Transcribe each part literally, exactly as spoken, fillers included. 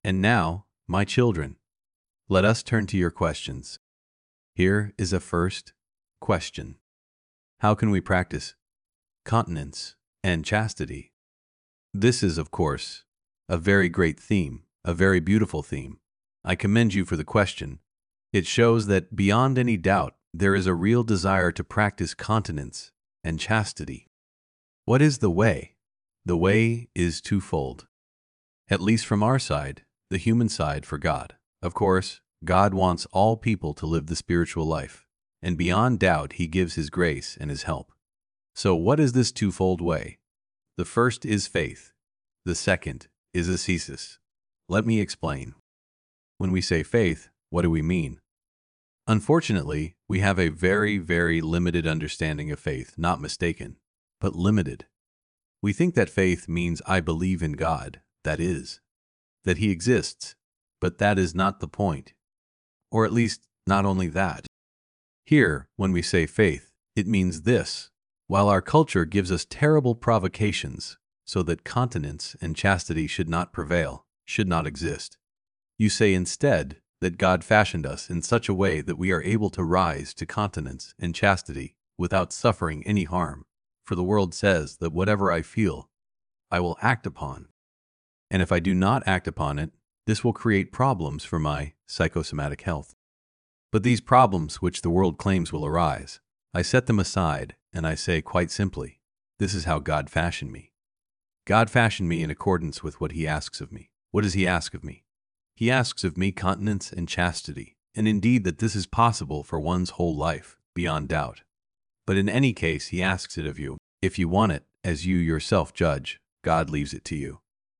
And now, my children, let us turn to your questions. Here is a first question. How can we practice continence and chastity? This is, of course, a very great theme, a very beautiful theme. I commend you for the question. It shows that beyond any doubt, there is a real desire to practice continence and chastity. What is the way? The way is twofold. At least from our side, the human side for God. Of course, God wants all people to live the spiritual life, and beyond doubt He gives His grace and His help. So what is this twofold way? The first is faith. The second is ascesis. Let me explain. When we say faith, what do we mean? Unfortunately, we have a very, very limited understanding of faith, not mistaken, but limited. We think that faith means I believe in God, that is, that He exists, but that is not the point. Or at least, not only that. Here, when we say faith, it means this. While our culture gives us terrible provocations so that continence and chastity should not prevail, should not exist, you say instead that God fashioned us in such a way that we are able to rise to continence and chastity without suffering any harm. For the world says that whatever I feel, I will act upon. And if I do not act upon it, this will create problems for my psychosomatic health. But these problems which the world claims will arise, I set them aside and I say quite simply, this is how God fashioned me. God fashioned me in accordance with what He asks of me. What does He ask of me? He asks of me continence and chastity, and indeed that this is possible for one's whole life, beyond doubt. But in any case, He asks it of you. If you want it, as you yourself judge, God leaves it to you.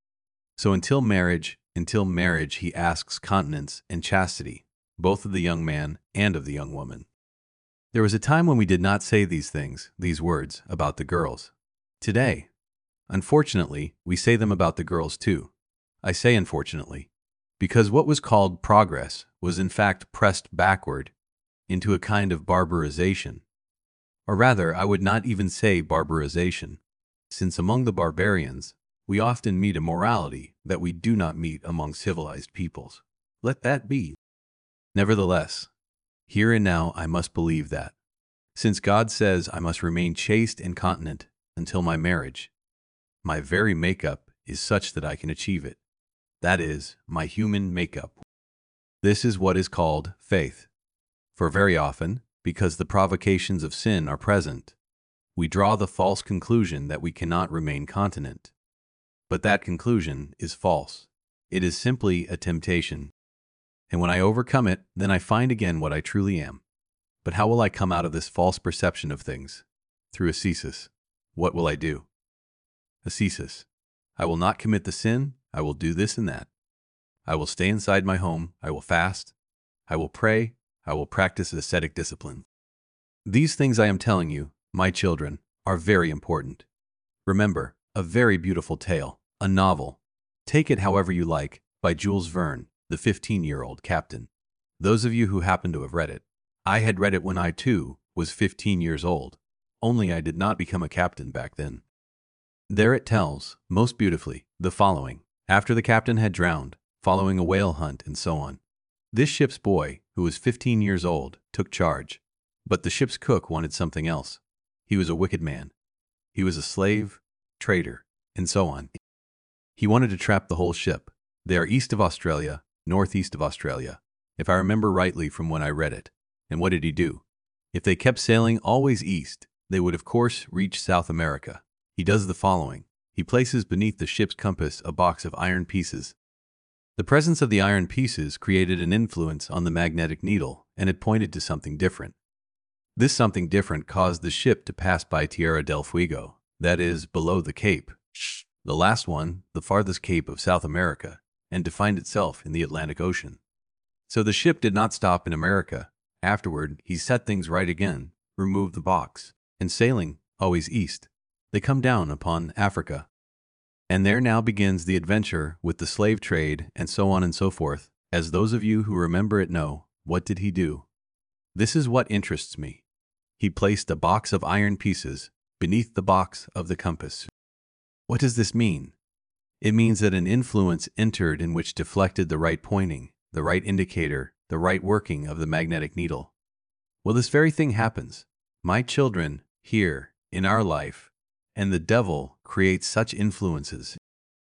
So until marriage, until marriage, He asks continence and chastity, both of the young man and of the young woman. There was a time when we did not say these things, these words, about the girls. Today, unfortunately, we say them about the girls too. I say unfortunately, because what was called progress was in fact pressed backward into a kind of barbarization. Or rather, I would not even say barbarization, since among the barbarians, we often meet a morality that we do not meet among civilized peoples. Let that be. Nevertheless, here and now I must believe that, since God says I must remain chaste and continent until my marriage, my very makeup is such that I can achieve it. That is, my human makeup. This is what is called faith. For very often, because the provocations of sin are present, we draw the false conclusion that we cannot remain continent. But that conclusion is false. It is simply a temptation. And when I overcome it, then I find again what I truly am. But how will I come out of this false perception of things? Through ascesis. What will I do? Ascesis. I will not commit the sin. I will do this and that. I will stay inside my home. I will fast. I will pray. I will practice ascetic discipline. These things I am telling you, my children, are very important. Remember, a very beautiful tale, a novel. Take it however you like, by Jules Verne, the fifteen-year-old captain. Those of you who happen to have read it. I had read it when I, too, was fifteen years old, only I did not become a captain back then. There it tells, most beautifully, the following. After the captain had drowned, following a whale hunt and so on, this ship's boy, who was fifteen years old, took charge. But the ship's cook wanted something else. He was a wicked man. He was a slave, traitor, and so on. He wanted to trap the whole ship. They are east of Australia, northeast of Australia, if I remember rightly from when I read it. And what did he do? If they kept sailing always east, they would of course reach South America. He does the following. He places beneath the ship's compass a box of iron pieces. The presence of the iron pieces created an influence on the magnetic needle, and it pointed to something different. This something different caused the ship to pass by Tierra del Fuego, that is, below the Cape, the last one, the farthest cape of South America, and to find itself in the Atlantic Ocean. So the ship did not stop in America. Afterward, he set things right again, removed the box, and sailing, always east, they come down upon Africa. And there now begins the adventure with the slave trade and so on and so forth. As those of you who remember it know, what did he do? This is what interests me. He placed a box of iron pieces beneath the box of the compass. What does this mean? It means that an influence entered in which deflected the right pointing, the right indicator, the right working of the magnetic needle. Well, this very thing happens. My children, here, in our life, and the devil creates such influences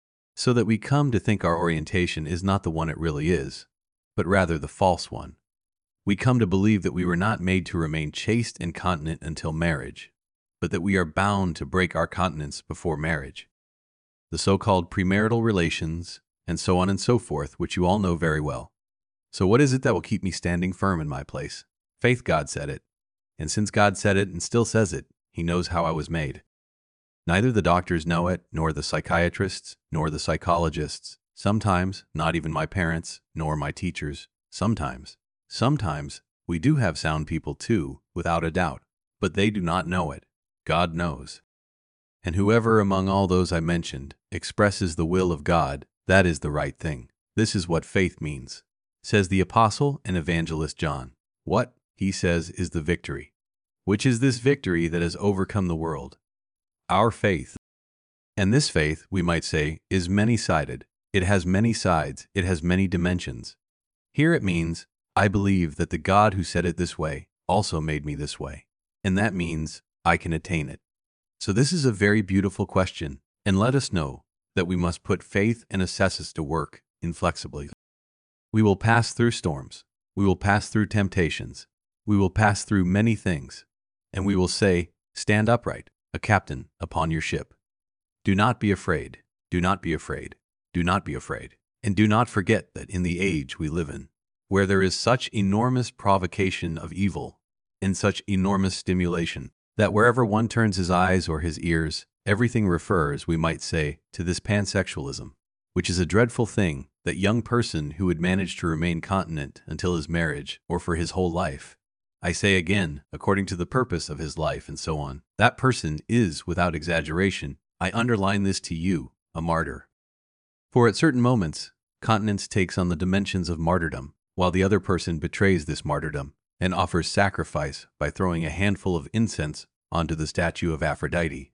so that we come to think our orientation is not the one it really is, but rather the false one. We come to believe that we were not made to remain chaste and continent until marriage, but that we are bound to break our continence before marriage. The so-called premarital relations, and so on and so forth, which you all know very well. So what is it that will keep me standing firm in my place? Faith. God said it. And since God said it and still says it, He knows how I was made. Neither the doctors know it, nor the psychiatrists, nor the psychologists. Sometimes, not even my parents, nor my teachers. Sometimes. Sometimes, we do have sound people too, without a doubt. But they do not know it. God knows. And whoever among all those I mentioned expresses the will of God, that is the right thing. This is what faith means, says the apostle and evangelist John. What, he says, is the victory? Which is this victory that has overcome the world? Our faith. And this faith, we might say, is many-sided. It has many sides. It has many dimensions. Here it means, I believe that the God who said it this way also made me this way. And that means I can attain it. So this is a very beautiful question, and let us know that we must put faith and ascesis to work inflexibly. We will pass through storms. We will pass through temptations. We will pass through many things. And we will say, stand upright, a captain upon your ship. Do not be afraid. Do not be afraid. Do not be afraid. And do not forget that in the age we live in, where there is such enormous provocation of evil and such enormous stimulation, that wherever one turns his eyes or his ears, everything refers, we might say, to this pansexualism, which is a dreadful thing, that young person who would manage to remain continent until his marriage or for his whole life. I say again, according to the purpose of his life and so on. That person is, without exaggeration, I underline this to you, a martyr. For at certain moments, continence takes on the dimensions of martyrdom, while the other person betrays this martyrdom and offers sacrifice by throwing a handful of incense onto the statue of Aphrodite.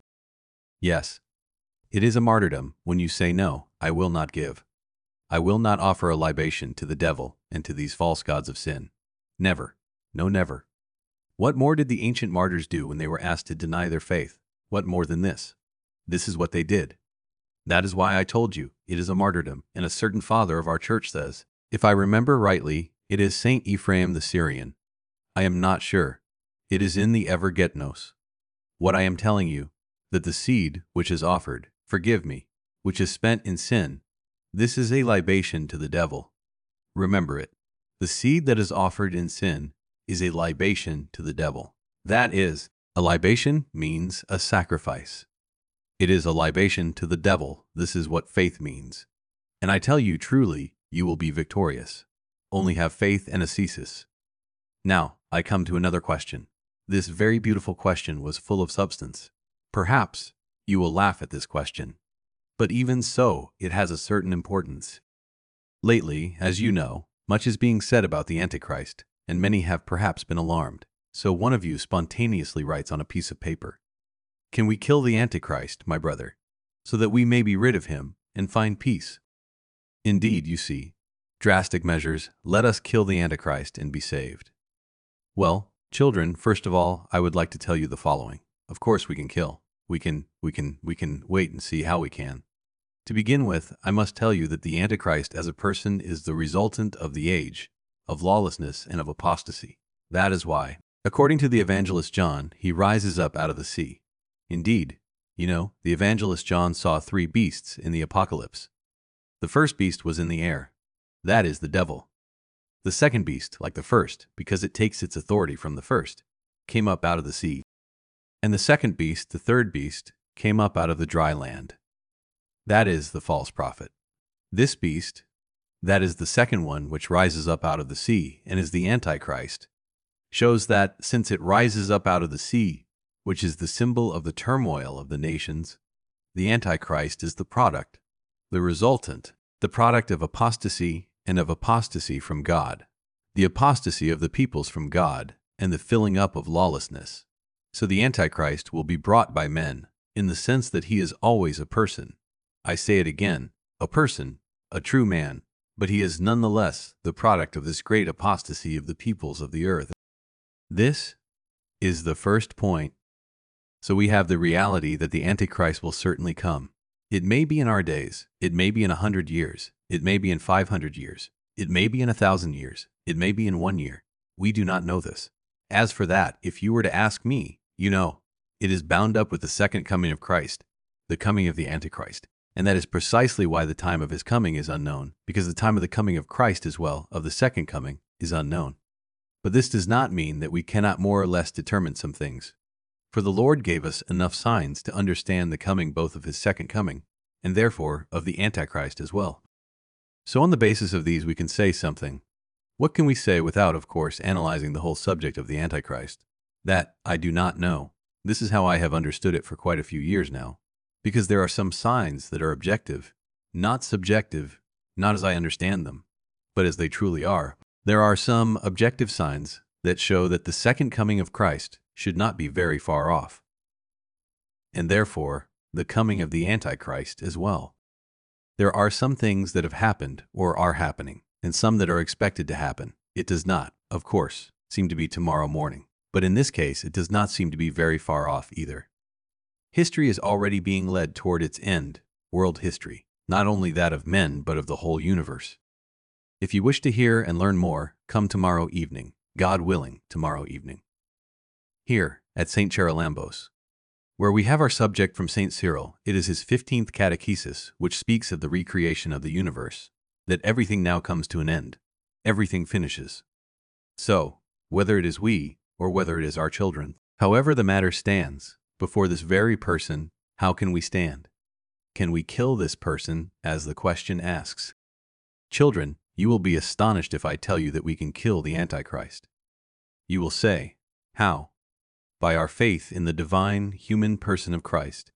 Yes, it is a martyrdom when you say, no, I will not give. I will not offer a libation to the devil and to these false gods of sin. Never. No, never. What more did the ancient martyrs do when they were asked to deny their faith? What more than this? This is what they did. That is why I told you, it is a martyrdom, and a certain father of our church says, if I remember rightly, it is Saint Ephraim the Syrian. I am not sure. It is in the Evergetnos. What I am telling you, that the seed which is offered, forgive me, which is spent in sin, this is a libation to the devil. Remember it. The seed that is offered in sin is a libation to the devil. That is, a libation means a sacrifice. It is a libation to the devil. This is what faith means. And I tell you truly, you will be victorious. Only have faith and ascesis. Now, I come to another question. This very beautiful question was full of substance. Perhaps you will laugh at this question. But even so, it has a certain importance. Lately, as you know, much is being said about the Antichrist, and many have perhaps been alarmed. So one of you spontaneously writes on a piece of paper, can we kill the Antichrist, my brother, so that we may be rid of him and find peace? Indeed, you see, drastic measures, let us kill the Antichrist and be saved. Well, children, first of all, I would like to tell you the following. Of course we can kill. We can, we can, we can wait and see how we can. To begin with, I must tell you that the Antichrist as a person is the resultant of the age, of lawlessness and of apostasy. That is why, according to the evangelist John, he rises up out of the sea. Indeed, you know, the evangelist John saw three beasts in the apocalypse. The first beast was in the air. That is the devil. The second beast, like the first, because it takes its authority from the first, came up out of the sea. And the second beast, the third beast, came up out of the dry land. That is the false prophet. This beast, that is the second one which rises up out of the sea and is the Antichrist, shows that since it rises up out of the sea, which is the symbol of the turmoil of the nations, the Antichrist is the product, the resultant, the product of apostasy and of apostasy from God, the apostasy of the peoples from God, and the filling up of lawlessness. So the Antichrist will be brought by men, in the sense that he is always a person. I say it again, a person, a true man, but he is nonetheless the product of this great apostasy of the peoples of the earth. This is the first point. So we have the reality that the Antichrist will certainly come. It may be in our days, it may be in a hundred years, it may be in five hundred years, it may be in a thousand years, it may be in one year. We do not know this. As for that, if you were to ask me, you know, it is bound up with the second coming of Christ, the coming of the Antichrist. And that is precisely why the time of his coming is unknown, because the time of the coming of Christ as well, of the second coming, is unknown. But this does not mean that we cannot more or less determine some things. For the Lord gave us enough signs to understand the coming both of his second coming, and therefore of the Antichrist as well. So on the basis of these we can say something. What can we say without, of course, analyzing the whole subject of the Antichrist? That I do not know. This is how I have understood it for quite a few years now. Because there are some signs that are objective, not subjective, not as I understand them, but as they truly are. There are some objective signs that show that the second coming of Christ should not be very far off, and therefore the coming of the Antichrist as well. There are some things that have happened or are happening, and some that are expected to happen. It does not, of course, seem to be tomorrow morning, but in this case it does not seem to be very far off either. History is already being led toward its end, world history, not only that of men but of the whole universe. If you wish to hear and learn more, come tomorrow evening, God willing, tomorrow evening. Here, at Saint Charalambos, where we have our subject from Saint Cyril, it is his fifteenth catechesis which speaks of the recreation of the universe, that everything now comes to an end, everything finishes. So, whether it is we, or whether it is our children, however the matter stands, before this very person, how can we stand? Can we kill this person, as the question asks? Children, you will be astonished if I tell you that we can kill the Antichrist. You will say, how? By our faith in the divine, human person of Christ.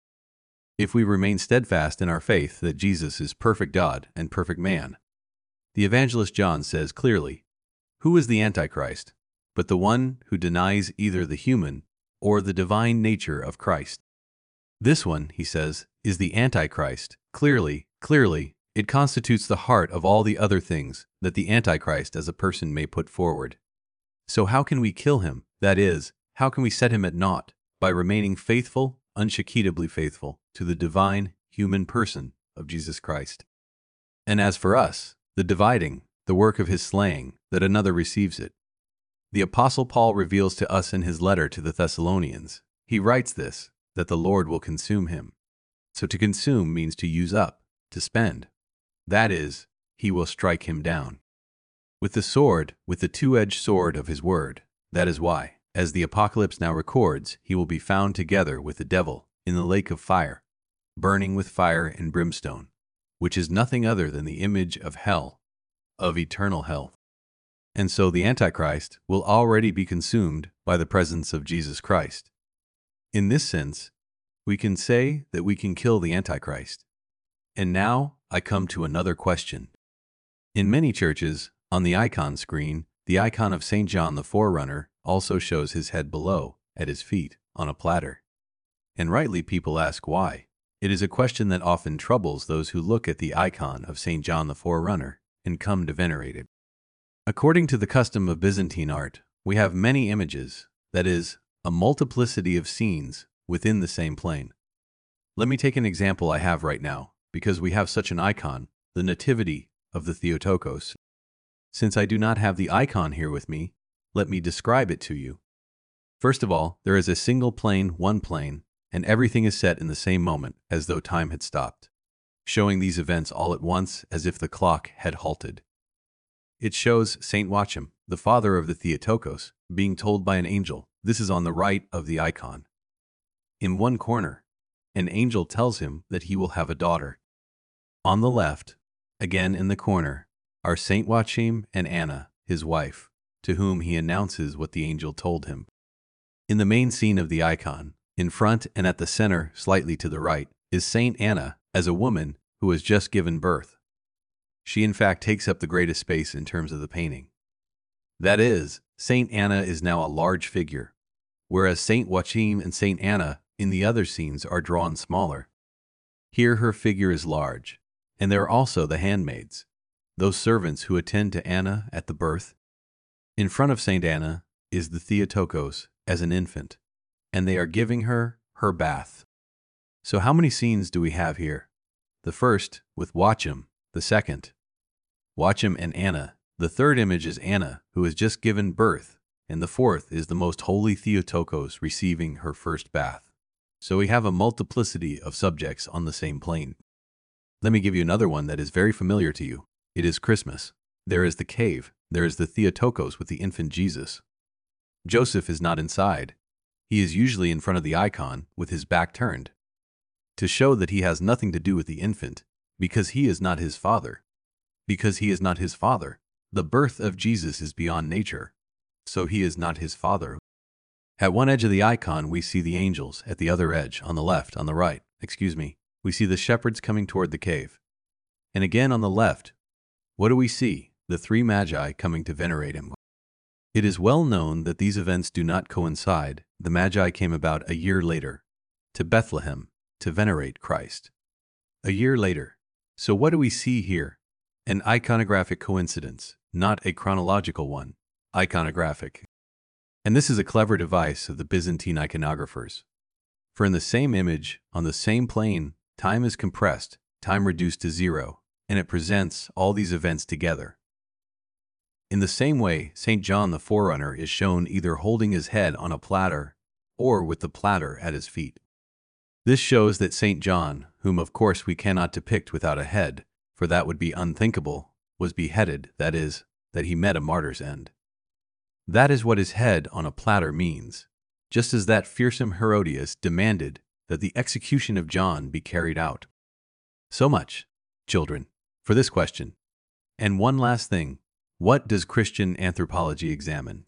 If we remain steadfast in our faith that Jesus is perfect God and perfect man. The evangelist John says clearly, who is the Antichrist, but the one who denies either the human or the divine nature of Christ? This one, he says, is the Antichrist. Clearly, clearly, it constitutes the heart of all the other things that the Antichrist as a person may put forward. So how can we kill him? That is, how can we set him at naught? By remaining faithful, unshakeably faithful, to the divine, human person of Jesus Christ. And as for us, the dividing, the work of his slaying, that another receives it. The Apostle Paul reveals to us in his letter to the Thessalonians, he writes this, that the Lord will consume him. So to consume means to use up, to spend. That is, he will strike him down. With the sword, with the two-edged sword of his word. That is why, as the Apocalypse now records, he will be found together with the devil in the lake of fire, burning with fire and brimstone, which is nothing other than the image of hell, of eternal hell. And so the Antichrist will already be consumed by the presence of Jesus Christ. In this sense, we can say that we can kill the Antichrist. And now I come to another question. In many churches, on the icon screen, the icon of Saint John the Forerunner also shows his head below, at his feet, on a platter. And rightly people ask why. It is a question that often troubles those who look at the icon of Saint John the Forerunner and come to venerate it. According to the custom of Byzantine art, we have many images, that is, a multiplicity of scenes within the same plane. Let me take an example I have right now, because we have such an icon, the Nativity of the Theotokos. Since I do not have the icon here with me, let me describe it to you. First of all, there is a single plane, one plane, and everything is set in the same moment, as though time had stopped, showing these events all at once as if the clock had halted. It shows Saint Joachim, the father of the Theotokos, being told by an angel, this is on the right of the icon. In one corner, an angel tells him that he will have a daughter. On the left, again in the corner, are Saint Joachim and Anna, his wife, to whom he announces what the angel told him. In the main scene of the icon, in front and at the center, slightly to the right, is Saint Anna as a woman who has just given birth. She in fact takes up the greatest space in terms of the painting. That is, Saint Anna is now a large figure, whereas Saint Joachim and Saint Anna in the other scenes are drawn smaller. Here her figure is large, And there are also the handmaids, those servants who attend to Anna at the birth. In front of Saint Anna is the Theotokos as an infant, and they are giving her her bath. So how many scenes do we have here? The first with Joachim, the second, Joachim and Anna. The third image is Anna, who has just given birth, and the fourth is the most holy Theotokos receiving her first bath. So we have a multiplicity of subjects on the same plane. Let me give you another one that is very familiar to you. It is Christmas. There is the cave. There is the Theotokos with the infant Jesus. Joseph is not inside. He is usually in front of the icon with his back turned, to show that he has nothing to do with the infant, because he is not his father. Because he is not his father, the birth of Jesus is beyond nature, so he is not his father. At one edge of the icon, we see the angels. At the other edge, on the left, on the right, excuse me, we see the shepherds coming toward the cave. And again on the left, what do we see? The three magi coming to venerate him. It is well known that these events do not coincide. The magi came about a year later, to Bethlehem, to venerate Christ. A year later. So what do we see here? An iconographic coincidence, not a chronological one. Iconographic. And this is a clever device of the Byzantine iconographers. For in the same image, on the same plane, time is compressed, time reduced to zero, and it presents all these events together. In the same way, Saint John the Forerunner is shown either holding his head on a platter or with the platter at his feet. This shows that Saint John, whom of course we cannot depict without a head, for that would be unthinkable, was beheaded, that is, that he met a martyr's end. That is what his head on a platter means, just as that fearsome Herodias demanded that the execution of John be carried out. So much, children, for this question. And one last thing, what does Christian anthropology examine?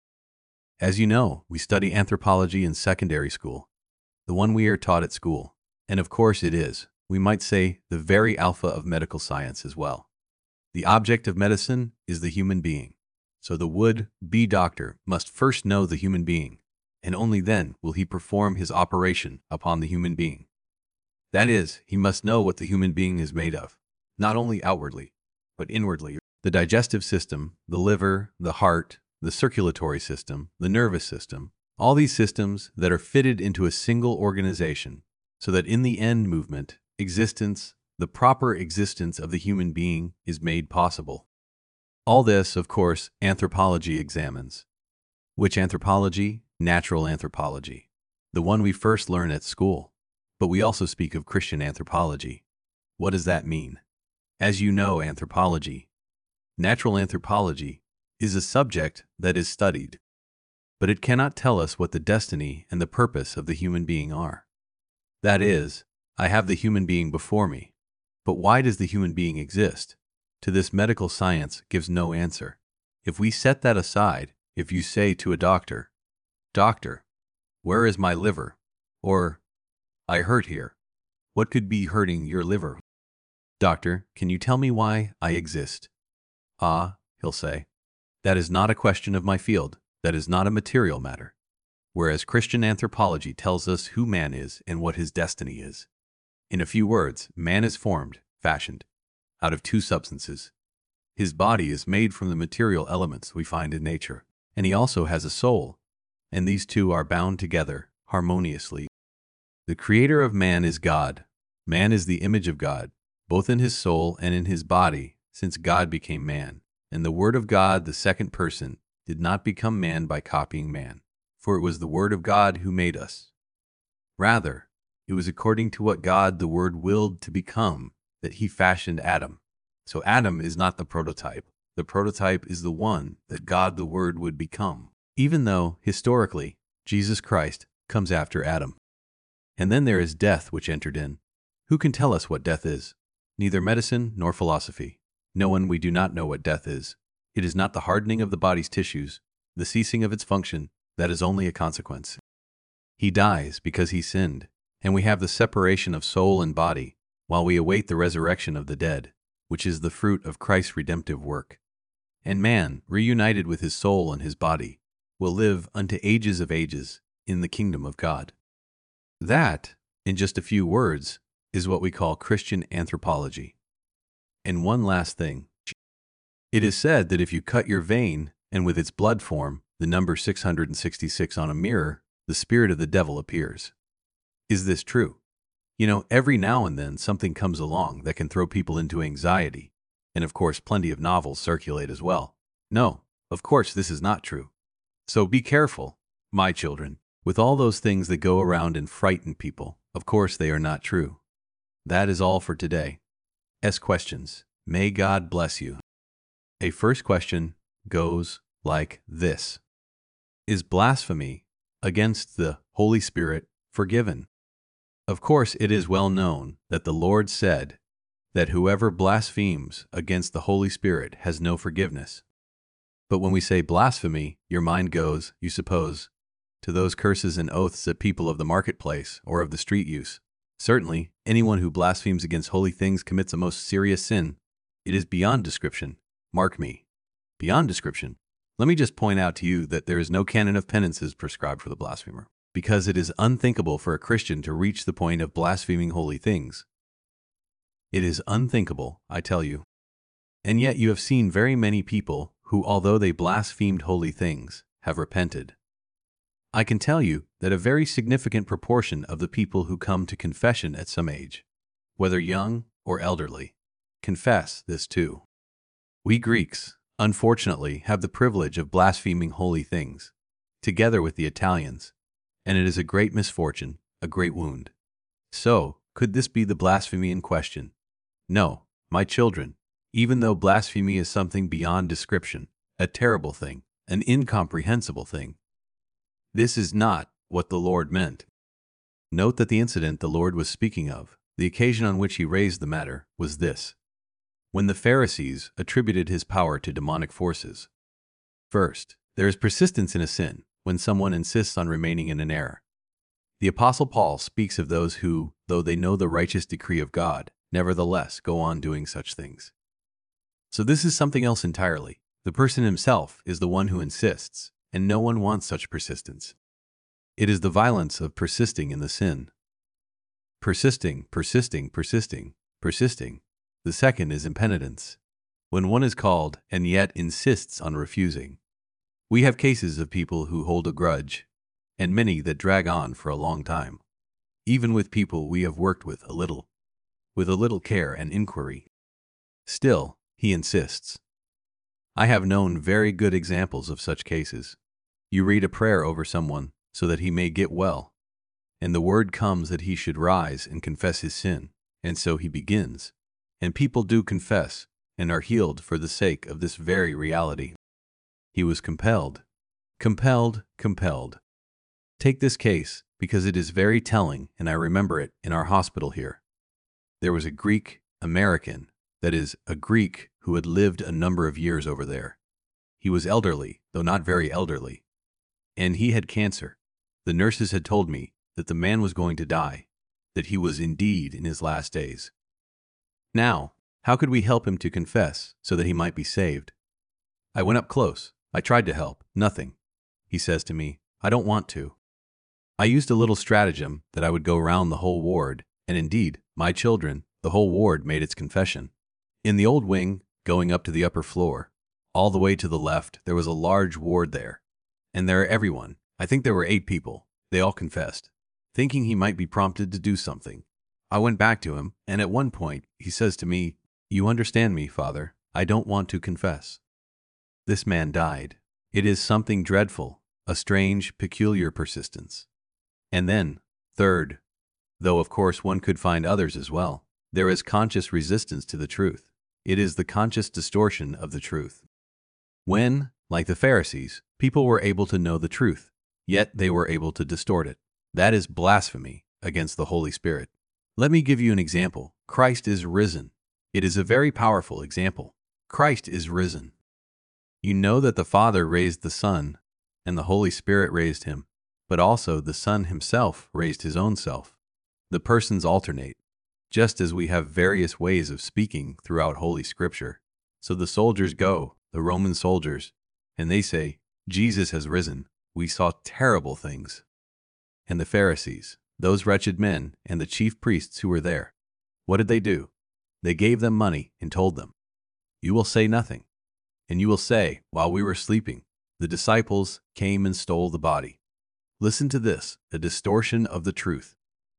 As you know, we study anthropology in secondary school, the one we are taught at school, and of course it is, we might say, the very alpha of medical science as well. The object of medicine is the human being, so the would-be doctor must first know the human being, and only then will he perform his operation upon the human being. That is, he must know what the human being is made of, not only outwardly, but inwardly. The digestive system, the liver, the heart, the circulatory system, the nervous system, all these systems that are fitted into a single organization, so that in the end movement, existence, the proper existence of the human being is made possible. All this, of course, anthropology examines. Which anthropology? Natural anthropology, the one we first learn at school. But we also speak of Christian anthropology. What does that mean? As you know, anthropology, natural anthropology, is a subject that is studied, but it cannot tell us what the destiny and the purpose of the human being are. That is, I have the human being before me, but why does the human being exist? To this medical science gives no answer. If we set that aside, if you say to a doctor, "Doctor, where is my liver?" or, "I hurt here," what could be hurting your liver? "Doctor, can you tell me why I exist?" "Ah," he'll say, "that is not a question of my field, that is not a material matter." Whereas Christian anthropology tells us who man is and what his destiny is. In a few words, man is formed, fashioned, out of two substances. His body is made from the material elements we find in nature, and he also has a soul, and these two are bound together harmoniously. The creator of man is God. Man is the image of God, both in his soul and in his body, since God became man. And the Word of God, the second person, did not become man by copying man, for it was the Word of God who made us. Rather, it was according to what God the Word willed to become that he fashioned Adam. So Adam is not the prototype. The prototype is the one that God the Word would become, even though, historically, Jesus Christ comes after Adam. And then there is death which entered in. Who can tell us what death is? Neither medicine nor philosophy. No one, we do not know what death is. It is not the hardening of the body's tissues, the ceasing of its function, that is only a consequence. He dies because he sinned, and we have the separation of soul and body, while we await the resurrection of the dead, which is the fruit of Christ's redemptive work. And man, reunited with his soul and his body, will live unto ages of ages in the kingdom of God. That, in just a few words, is what we call Christian anthropology. And one last thing. It is said that if you cut your vein, and with its blood form, the number six hundred sixty-six on a mirror, the spirit of the devil appears. Is this true? You know, every now and then something comes along that can throw people into anxiety. And of course, plenty of novels circulate as well. No, of course this is not true. So be careful, my children, with all those things that go around and frighten people. Of course they are not true. That is all for today. S questions. May God bless you. A first question goes like this. Is blasphemy against the Holy Spirit forgiven? Of course, it is well known that the Lord said that whoever blasphemes against the Holy Spirit has no forgiveness. But when we say blasphemy, your mind goes, you suppose, to those curses and oaths that people of the marketplace or of the street use. Certainly, anyone who blasphemes against holy things commits a most serious sin. It is beyond description. Mark me. Beyond description. Let me just point out to you that there is no canon of penances prescribed for the blasphemer, because it is unthinkable for a Christian to reach the point of blaspheming holy things. It is unthinkable, I tell you. And yet you have seen very many people who, although they blasphemed holy things, have repented. I can tell you that a very significant proportion of the people who come to confession at some age, whether young or elderly, confess this too. We Greeks, unfortunately, have the privilege of blaspheming holy things, together with the Italians, and it is a great misfortune, a great wound. So, could this be the blasphemy in question? No, my children, even though blasphemy is something beyond description, a terrible thing, an incomprehensible thing, this is not what the Lord meant. Note that the incident the Lord was speaking of, the occasion on which he raised the matter, was this. When the Pharisees attributed his power to demonic forces. First, there is persistence in a sin when someone insists on remaining in an error. The Apostle Paul speaks of those who, though they know the righteous decree of God, nevertheless go on doing such things. So this is something else entirely. The person himself is the one who insists, and no one wants such persistence. It is the violence of persisting in the sin. Persisting, persisting, persisting, persisting. The second is impenitence, when one is called and yet insists on refusing. We have cases of people who hold a grudge, and many that drag on for a long time, even with people we have worked with a little, with a little care and inquiry. Still, he insists. I have known very good examples of such cases. You read a prayer over someone so that he may get well, and the word comes that he should rise and confess his sin, and so he begins. And people do confess and are healed for the sake of this very reality. He was compelled, compelled, compelled. Take this case because it is very telling, and I remember it in our hospital here. There was a Greek American, that is, a Greek who had lived a number of years over there. He was elderly, though not very elderly, and he had cancer. The nurses had told me that the man was going to die, that he was indeed in his last days. Now, how could we help him to confess so that he might be saved? I went up close. I tried to help. Nothing. He says to me, I don't want to. I used a little stratagem that I would go round the whole ward, and indeed, my children, the whole ward made its confession. In the old wing, going up to the upper floor, all the way to the left, there was a large ward there. And there everyone, I think there were eight people, they all confessed, thinking he might be prompted to do something. I went back to him, and at one point, he says to me, You understand me, Father, I don't want to confess. This man died. It is something dreadful, a strange, peculiar persistence. And then, third, though of course one could find others as well, there is conscious resistance to the truth. It is the conscious distortion of the truth. When, like the Pharisees, people were able to know the truth, yet they were able to distort it. That is blasphemy against the Holy Spirit. Let me give you an example. Christ is risen. It is a very powerful example. Christ is risen. You know that the Father raised the Son, and the Holy Spirit raised him, but also the Son himself raised his own self. The persons alternate, just as we have various ways of speaking throughout Holy Scripture. So the soldiers go, the Roman soldiers, and they say, Jesus has risen. We saw terrible things. And the Pharisees, those wretched men and the chief priests who were there, what did they do? They gave them money and told them, "You will say nothing." And you will say, "While we were sleeping, the disciples came and stole the body." Listen to this, a distortion of the truth.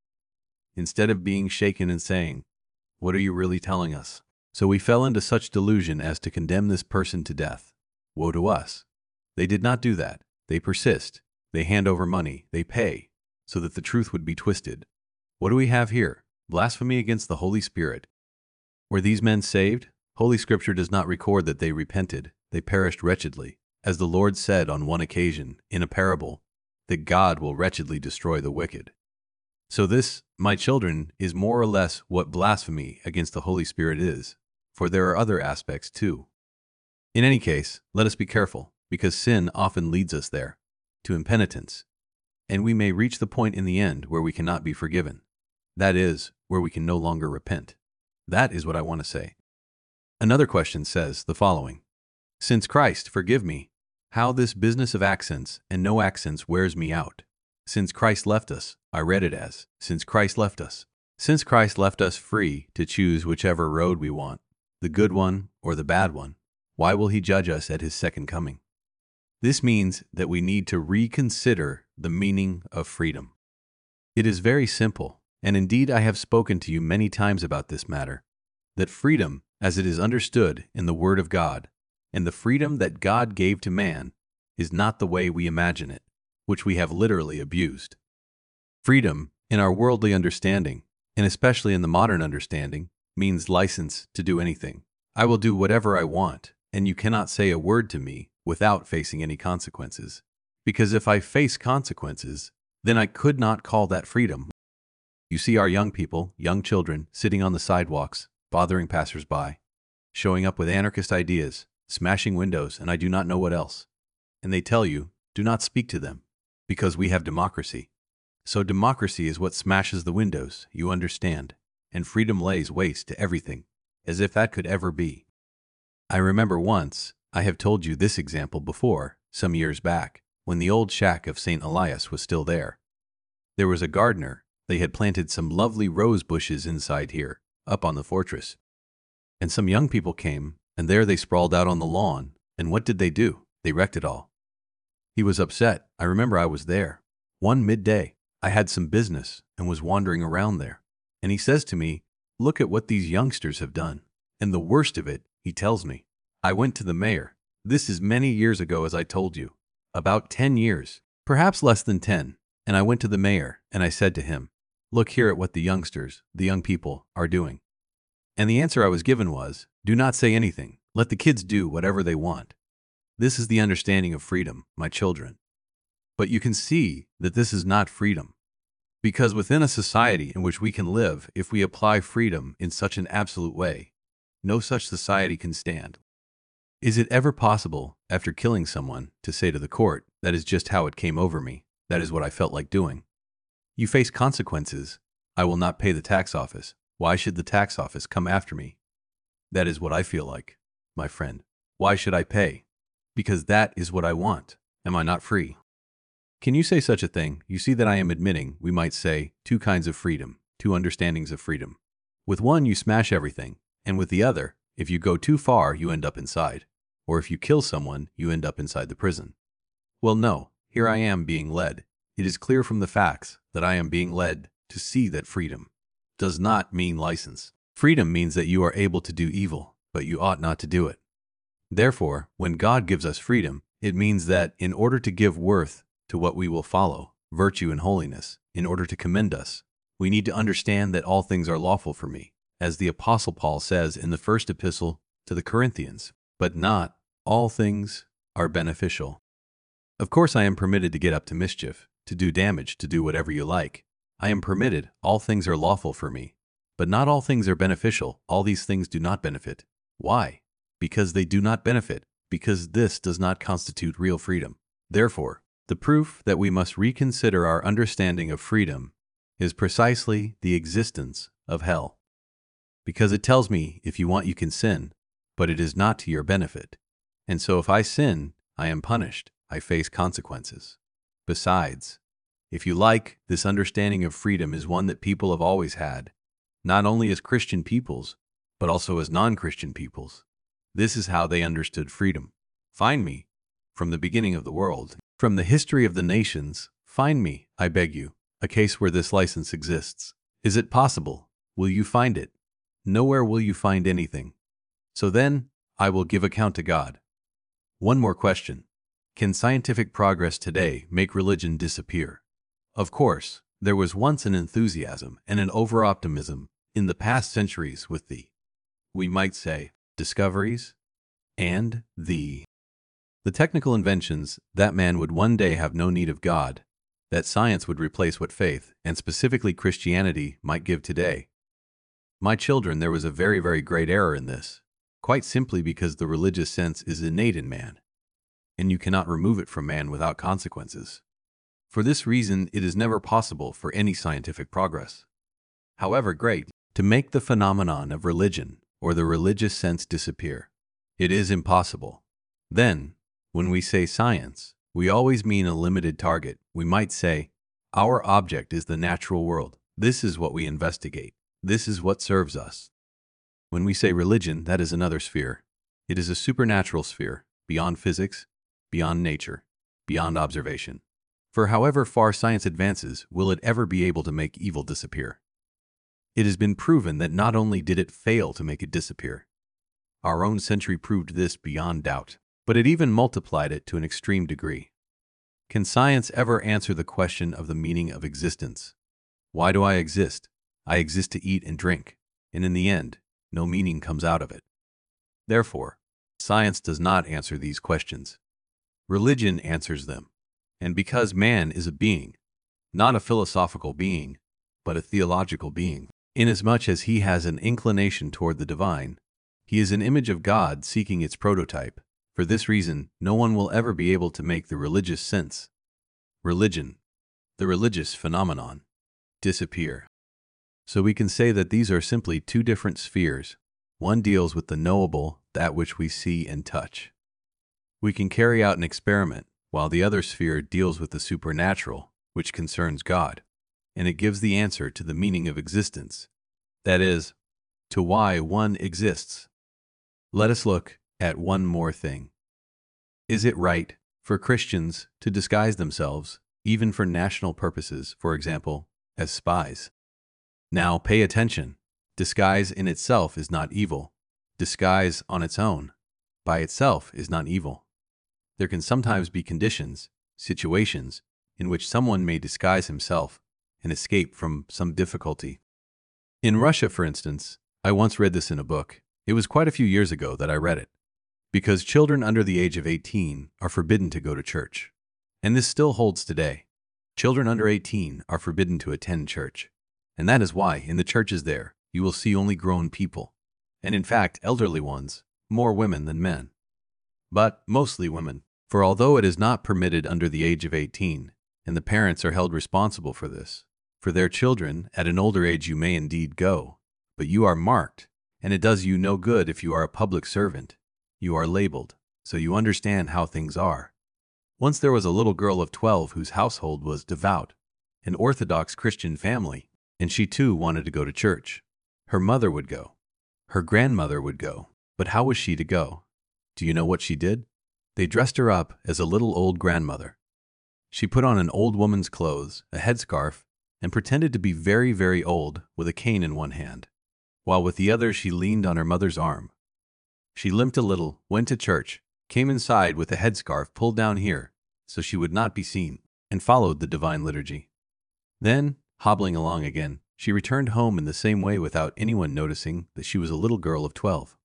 Instead of being shaken and saying, "What are you really telling us?" So we fell into such delusion as to condemn this person to death. Woe to us. They did not do that. They persist. They hand over money. They pay, so that the truth would be twisted. What do we have here? Blasphemy against the Holy Spirit. Were these men saved? Holy Scripture does not record that they repented. They perished wretchedly, as the Lord said on one occasion, in a parable, that God will wretchedly destroy the wicked. So this, my children, is more or less what blasphemy against the Holy Spirit is, for there are other aspects too. In any case, let us be careful, because sin often leads us there, to impenitence, and we may reach the point in the end where we cannot be forgiven. That is, where we can no longer repent. That is what I want to say. Another question says the following: "Since Christ, forgive me, how this business of accents and no accents wears me out. Since Christ left us," I read it as, "since Christ left us." Since Christ left us free to choose whichever road we want, the good one or the bad one, why will he judge us at his second coming? This means that we need to reconsider the meaning of freedom. It is very simple, and indeed I have spoken to you many times about this matter, that freedom, as it is understood in the Word of God, and the freedom that God gave to man, is not the way we imagine it, which we have literally abused. Freedom, in our worldly understanding, and especially in the modern understanding, means license to do anything. I will do whatever I want, and you cannot say a word to me without facing any consequences. Because if I face consequences, then I could not call that freedom. You see our young people, young children, sitting on the sidewalks, bothering passers-by, showing up with anarchist ideas, smashing windows, and I do not know what else. And they tell you, do not speak to them, because we have democracy. So democracy is what smashes the windows, you understand, and freedom lays waste to everything, as if that could ever be. I remember once, I have told you this example before, some years back, when the old shack of Saint Elias was still there. There was a gardener. They had planted some lovely rose bushes inside here, up on the fortress. And some young people came, and there they sprawled out on the lawn, and what did they do? They wrecked it all. He was upset. I remember I was there. One midday, I had some business and was wandering around there. And he says to me, "Look at what these youngsters have done." And the worst of it, he tells me, I went to the mayor. This is many years ago, as I told you. About ten years, perhaps less than ten. And I went to the mayor, and I said to him, "Look here at what the youngsters, the young people, are doing." And the answer I was given was, "Do not say anything. Let the kids do whatever they want." This is the understanding of freedom, my children. But you can see that this is not freedom. Because within a society in which we can live, if we apply freedom in such an absolute way, no such society can stand. Is it ever possible, after killing someone, to say to the court, "That is just how it came over me. That is what I felt like doing"? You face consequences. I will not pay the tax office. Why should the tax office come after me? That is what I feel like, my friend. Why should I pay? Because that is what I want. Am I not free? Can you say such a thing? You see that I am admitting, we might say, two kinds of freedom, two understandings of freedom. With one, you smash everything, and with the other, if you go too far, you end up inside. Or if you kill someone, you end up inside the prison. Well, no, here I am being led. It is clear from the facts that I am being led to see that freedom does not mean license. Freedom means that you are able to do evil, but you ought not to do it. Therefore, when God gives us freedom, it means that in order to give worth to what we will follow, virtue and holiness, in order to commend us, we need to understand that all things are lawful for me, as the Apostle Paul says in the first epistle to the Corinthians, but not all things are beneficial. Of course, I am permitted to get up to mischief, to do damage, to do whatever you like. I am permitted, all things are lawful for me, but not all things are beneficial. All these things do not benefit. Why? Because they do not benefit, because this does not constitute real freedom. Therefore, the proof that we must reconsider our understanding of freedom is precisely the existence of hell. Because it tells me if you want you can sin, but it is not to your benefit. And so if I sin, I am punished, I face consequences. Besides, if you like, this understanding of freedom is one that people have always had, not only as Christian peoples, but also as non-Christian peoples. This is how they understood freedom. Find me, from the beginning of the world, from the history of the nations, find me, I beg you, a case where this license exists. Is it possible? Will you find it? Nowhere will you find anything. So then, I will give account to God. One more question. Can scientific progress today make religion disappear? Of course, there was once an enthusiasm and an over-optimism in the past centuries with the, we might say, discoveries and the, the technical inventions that man would one day have no need of God, that science would replace what faith, and specifically Christianity, might give today. My children, there was a very, very great error in this, quite simply because the religious sense is innate in man, and you cannot remove it from man without consequences. For this reason, it is never possible for any scientific progress, however great, to make the phenomenon of religion or the religious sense disappear. It is impossible. Then, when we say science, we always mean a limited target. We might say, our object is the natural world. This is what we investigate. This is what serves us. When we say religion, that is another sphere. It is a supernatural sphere, beyond physics, beyond nature, beyond observation. For however far science advances, will it ever be able to make evil disappear? It has been proven that not only did it fail to make it disappear, our own century proved this beyond doubt, but it even multiplied it to an extreme degree. Can science ever answer the question of the meaning of existence? Why do I exist? I exist to eat and drink, and in the end, no meaning comes out of it. Therefore, science does not answer these questions. Religion answers them. And because man is a being, not a philosophical being, but a theological being, inasmuch as he has an inclination toward the divine, he is an image of God seeking its prototype. For this reason, no one will ever be able to make the religious sense, religion, the religious phenomenon, disappear. So we can say that these are simply two different spheres. One deals with the knowable, that which we see and touch. We can carry out an experiment, while the other sphere deals with the supernatural, which concerns God, and it gives the answer to the meaning of existence, that is, to why one exists. Let us look at one more thing. Is it right for Christians to disguise themselves, even for national purposes, for example, as spies? Now pay attention. Disguise in itself is not evil. Disguise on its own, by itself, is not evil. There can sometimes be conditions, situations, in which someone may disguise himself and escape from some difficulty. In Russia, for instance, I once read this in a book. It was quite a few years ago that I read it. Because children under the age of eighteen are forbidden to go to church. And this still holds today. Children under eighteen are forbidden to attend church. And that is why, in the churches there, you will see only grown people. And in fact, elderly ones, more women than men. But mostly women. For although it is not permitted under the age of eighteen, and the parents are held responsible for this, for their children, at an older age you may indeed go, but you are marked, and it does you no good if you are a public servant. You are labeled, so you understand how things are. Once there was a little girl of twelve whose household was devout, an Orthodox Christian family, and she too wanted to go to church. Her mother would go. Her grandmother would go. But how was she to go? Do you know what she did? They dressed her up as a little old grandmother. She put on an old woman's clothes, a headscarf, and pretended to be very, very old with a cane in one hand, while with the other she leaned on her mother's arm. She limped a little, went to church, came inside with a headscarf pulled down here, so she would not be seen, and followed the divine liturgy. Then, hobbling along again, she returned home in the same way without anyone noticing that she was a little girl of twelve.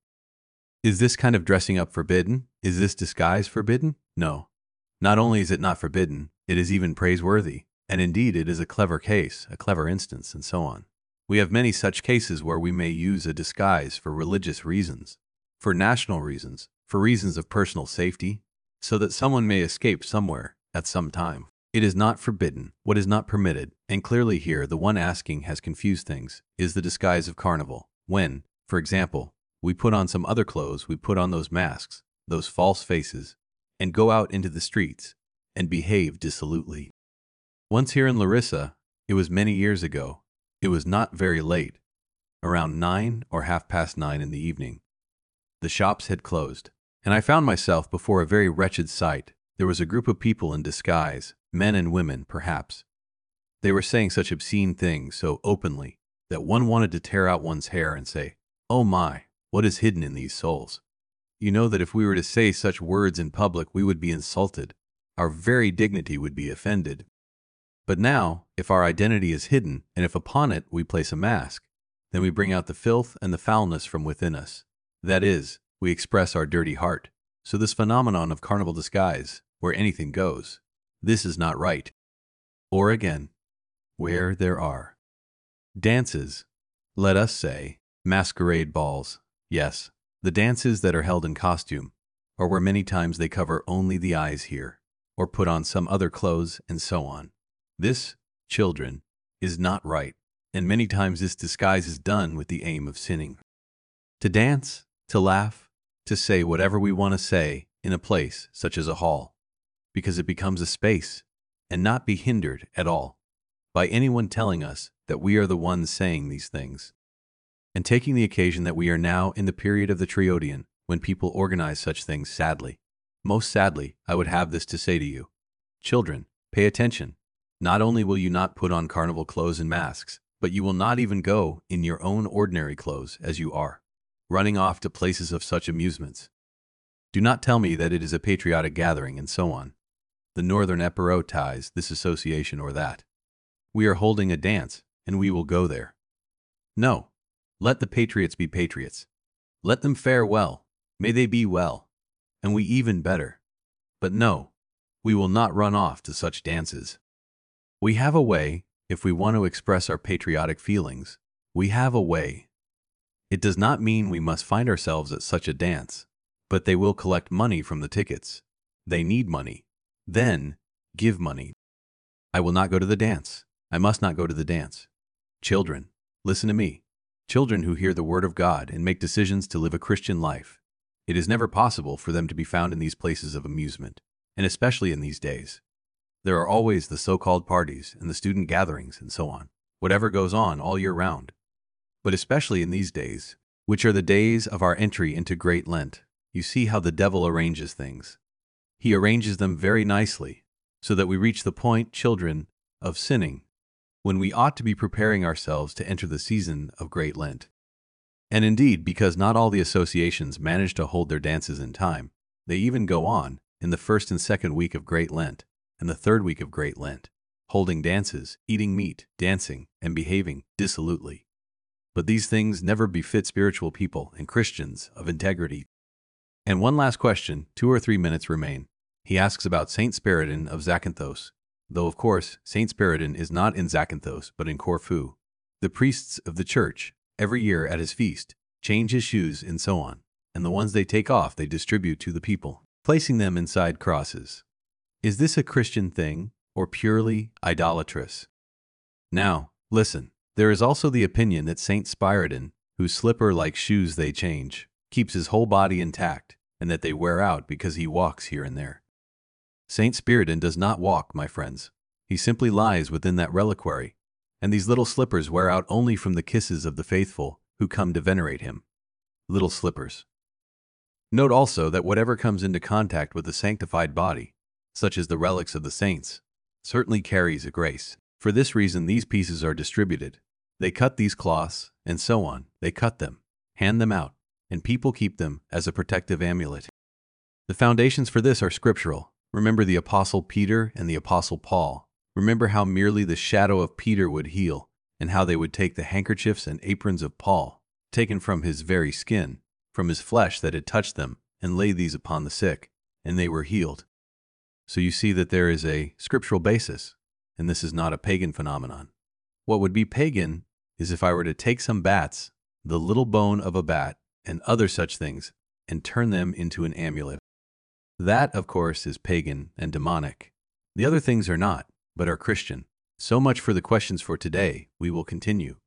Is this kind of dressing up forbidden? Is this disguise forbidden? No. Not only is it not forbidden, it is even praiseworthy, and indeed it is a clever case, a clever instance, and so on. We have many such cases where we may use a disguise for religious reasons, for national reasons, for reasons of personal safety, so that someone may escape somewhere at some time. It is not forbidden, what is not permitted, and clearly here the one asking has confused things, is the disguise of carnival. When, for example, we put on some other clothes, we put on those masks, those false faces, and go out into the streets and behave dissolutely. Once here in Larissa, it was many years ago, it was not very late, around nine or half past nine in the evening. The shops had closed, and I found myself before a very wretched sight. There was a group of people in disguise, men and women, perhaps. They were saying such obscene things so openly that one wanted to tear out one's hair and say, "Oh my, what is hidden in these souls?" You know that if we were to say such words in public, we would be insulted. Our very dignity would be offended. But now, if our identity is hidden, and if upon it we place a mask, then we bring out the filth and the foulness from within us. That is, we express our dirty heart. So this phenomenon of carnival disguise, where anything goes, this is not right. Or again, where there are dances, let us say, masquerade balls, yes, the dances that are held in costume, or where many times they cover only the eyes here, or put on some other clothes, and so on. This, children, is not right, and many times this disguise is done with the aim of sinning. To dance, to laugh, to say whatever we want to say in a place such as a hall, because it becomes a space, and not be hindered at all by anyone telling us that we are the ones saying these things. And taking the occasion that we are now in the period of the Triodian, when people organize such things sadly, most sadly, I would have this to say to you. Children, pay attention. Not only will you not put on carnival clothes and masks, but you will not even go in your own ordinary clothes as you are, running off to places of such amusements. Do not tell me that it is a patriotic gathering and so on. The Northern Epiro ties this association or that. We are holding a dance, and we will go there. No. Let the patriots be patriots. Let them fare well. May they be well. And we even better. But no, we will not run off to such dances. We have a way, if we want to express our patriotic feelings, we have a way. It does not mean we must find ourselves at such a dance, but they will collect money from the tickets. They need money. Then, give money. I will not go to the dance. I must not go to the dance. Children, listen to me. Children who hear the word of God and make decisions to live a Christian life. It is never possible for them to be found in these places of amusement, and especially in these days. There are always the so-called parties and the student gatherings and so on, whatever goes on all year round. But especially in these days, which are the days of our entry into Great Lent, you see how the devil arranges things. He arranges them very nicely, so that we reach the point, children, of sinning, when we ought to be preparing ourselves to enter the season of Great Lent. And indeed, because not all the associations manage to hold their dances in time, they even go on in the first and second week of Great Lent and the third week of Great Lent, holding dances, eating meat, dancing, and behaving dissolutely. But these things never befit spiritual people and Christians of integrity. And one last question, two or three minutes remain. He asks about Saint Spiridon of Zakynthos, though of course Saint Spiridon is not in Zakynthos but in Corfu. The priests of the church, every year at his feast, change his shoes and so on, and the ones they take off they distribute to the people, placing them inside crosses. Is this a Christian thing, or purely idolatrous? Now, listen, there is also the opinion that Saint Spiridon, whose slipper-like shoes they change, keeps his whole body intact, and that they wear out because he walks here and there. Saint Spiridon does not walk, my friends. He simply lies within that reliquary, and these little slippers wear out only from the kisses of the faithful who come to venerate him. Little slippers. Note also that whatever comes into contact with the sanctified body, such as the relics of the saints, certainly carries a grace. For this reason these pieces are distributed. They cut these cloths, and so on. They cut them, hand them out, and people keep them as a protective amulet. The foundations for this are scriptural. Remember the Apostle Peter and the Apostle Paul. Remember how merely the shadow of Peter would heal, and how they would take the handkerchiefs and aprons of Paul, taken from his very skin, from his flesh that had touched them, and lay these upon the sick, and they were healed. So you see that there is a scriptural basis, and this is not a pagan phenomenon. What would be pagan is if I were to take some bats, the little bone of a bat, and other such things, and turn them into an amulet. That, of course, is pagan and demonic. The other things are not, but are Christian. So much for the questions for today. We will continue.